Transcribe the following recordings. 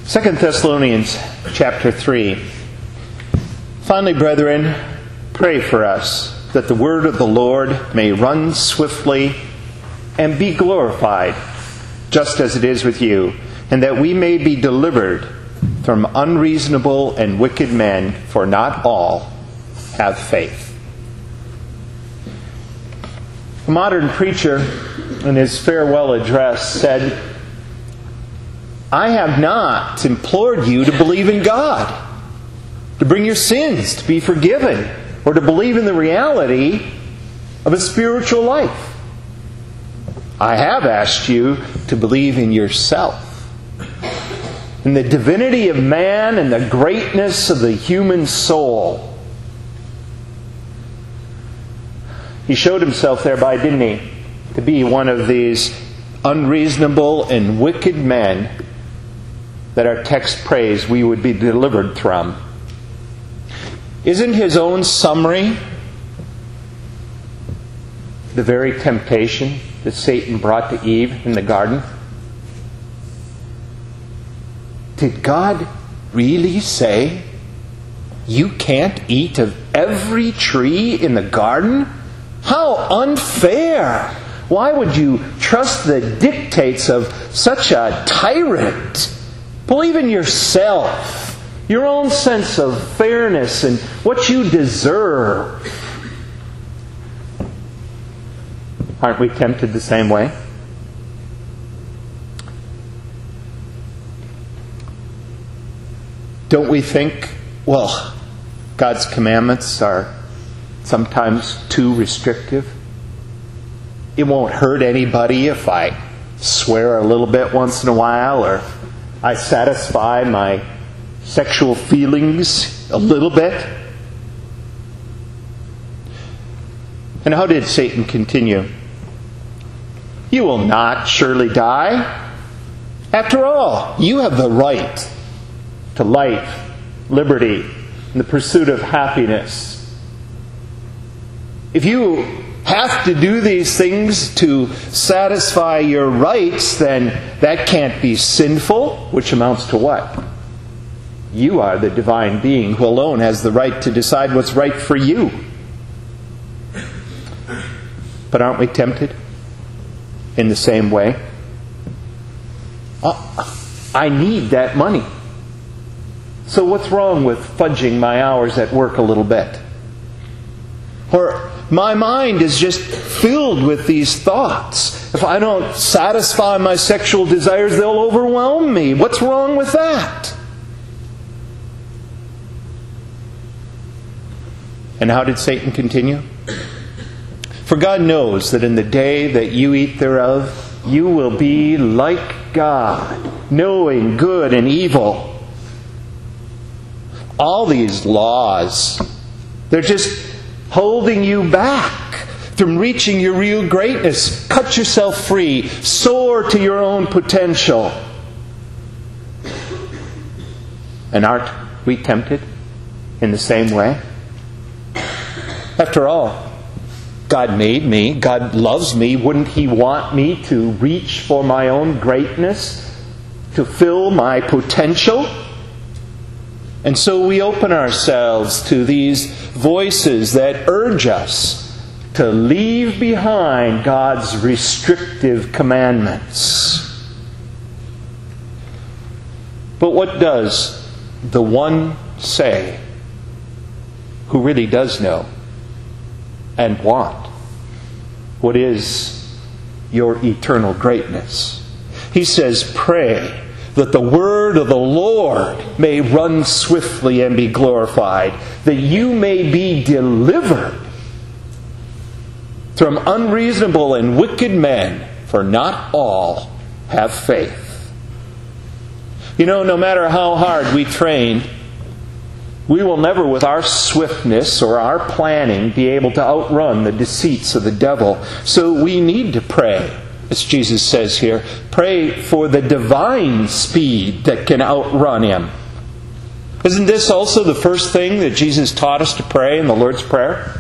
2 Thessalonians chapter 3. Finally, brethren, pray for us, that the word of the Lord may run swiftly and be glorified, just as it is with you, and that we may be delivered from unreasonable and wicked men, for not all have faith. A modern preacher, in his farewell address, said, I have not implored you to believe in God, to bring your sins to be forgiven, or to believe in the reality of a spiritual life. I have asked you to believe in yourself, in the divinity of man and the greatness of the human soul. He showed himself thereby, didn't he, to be one of these unreasonable and wicked men that our text prays we would be delivered from. Isn't his own summary the very temptation that Satan brought to Eve in the garden? Did God really say you can't eat of every tree in the garden? How unfair! Why would you trust the dictates of such a tyrant? Believe in yourself, your own sense of fairness and what you deserve. Aren't we tempted the same way? Don't we think, well, God's commandments are sometimes too restrictive? It won't hurt anybody if I swear a little bit once in a while, or I satisfy my sexual feelings a little bit. And how did Satan continue? You will not surely die. After all, you have the right to life, liberty, and the pursuit of happiness. If you have to do these things to satisfy your rights, then that can't be sinful, which amounts to what? You are the divine being who alone has the right to decide what's right for you. But aren't we tempted in the same way? I need that money. So what's wrong with fudging my hours at work a little bit? Or my mind is just filled with these thoughts. If I don't satisfy my sexual desires, they'll overwhelm me. What's wrong with that? And how did Satan continue? For God knows that in the day that you eat thereof, you will be like God, knowing good and evil. All these laws, they're just holding you back from reaching your real greatness. Cut yourself free. Soar to your own potential. And aren't we tempted in the same way? After all, God made me. God loves me. Wouldn't He want me to reach for my own greatness? To fill my potential? And so we open ourselves to these voices that urge us to leave behind God's restrictive commandments. But what does the one say who really does know and want what is your eternal greatness? He says, pray that the word of the Lord may run swiftly and be glorified, that you may be delivered from unreasonable and wicked men, for not all have faith. You know, no matter how hard we train, we will never, with our swiftness or our planning, be able to outrun the deceits of the devil. So we need to pray. As Jesus says here, pray for the divine speed that can outrun him. Isn't this also the first thing that Jesus taught us to pray in the Lord's Prayer?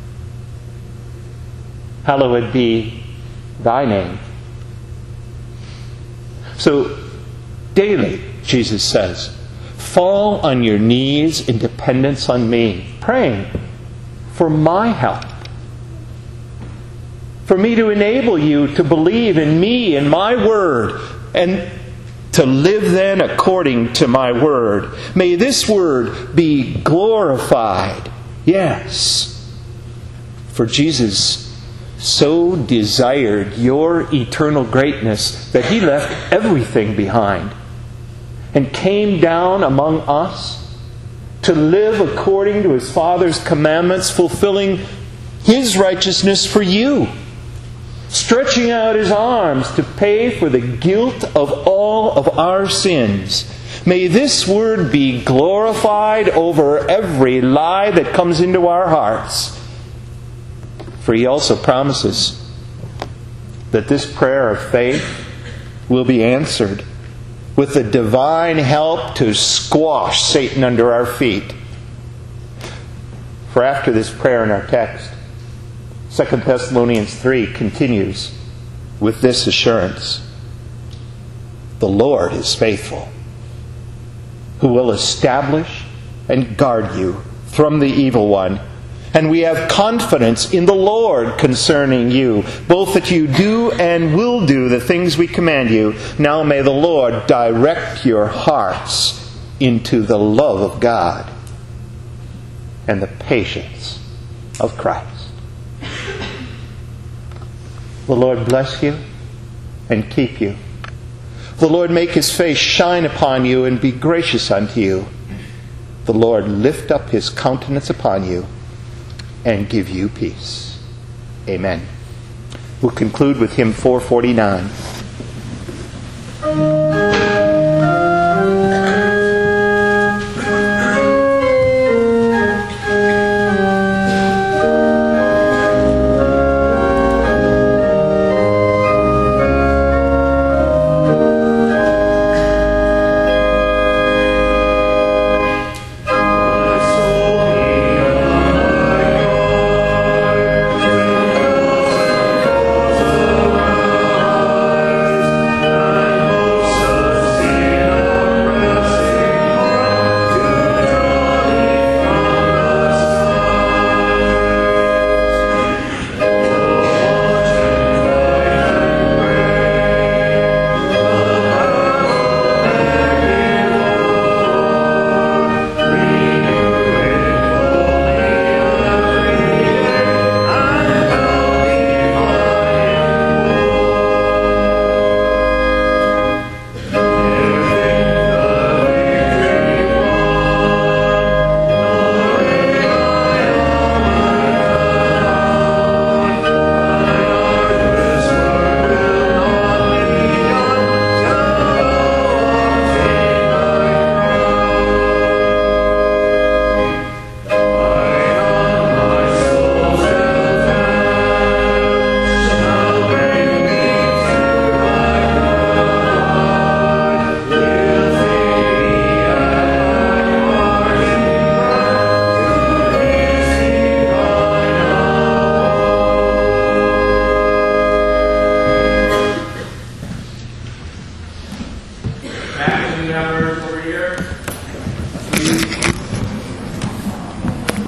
Hallowed be thy name. So, daily, Jesus says. Fall on your knees in dependence on me, praying for my help. For me to enable you to believe in me and my word, and to live then according to my word. May this word be glorified. Yes. For Jesus so desired your eternal greatness that he left everything behind and came down among us to live according to his Father's commandments, fulfilling his righteousness for you, stretching out his arms to pay for the guilt of all of our sins. May this word be glorified over every lie that comes into our hearts. For he also promises that this prayer of faith will be answered with the divine help to squash Satan under our feet. For after this prayer in our text, 2 Thessalonians 3 continues with this assurance: the Lord is faithful, who will establish and guard you from the evil one. And we have confidence in the Lord concerning you, both that you do and will do the things we command you. Now may the Lord direct your hearts into the love of God and the patience of Christ. The Lord bless you and keep you. The Lord make his face shine upon you and be gracious unto you. The Lord lift up his countenance upon you and give you peace. Amen. We'll conclude with hymn 449.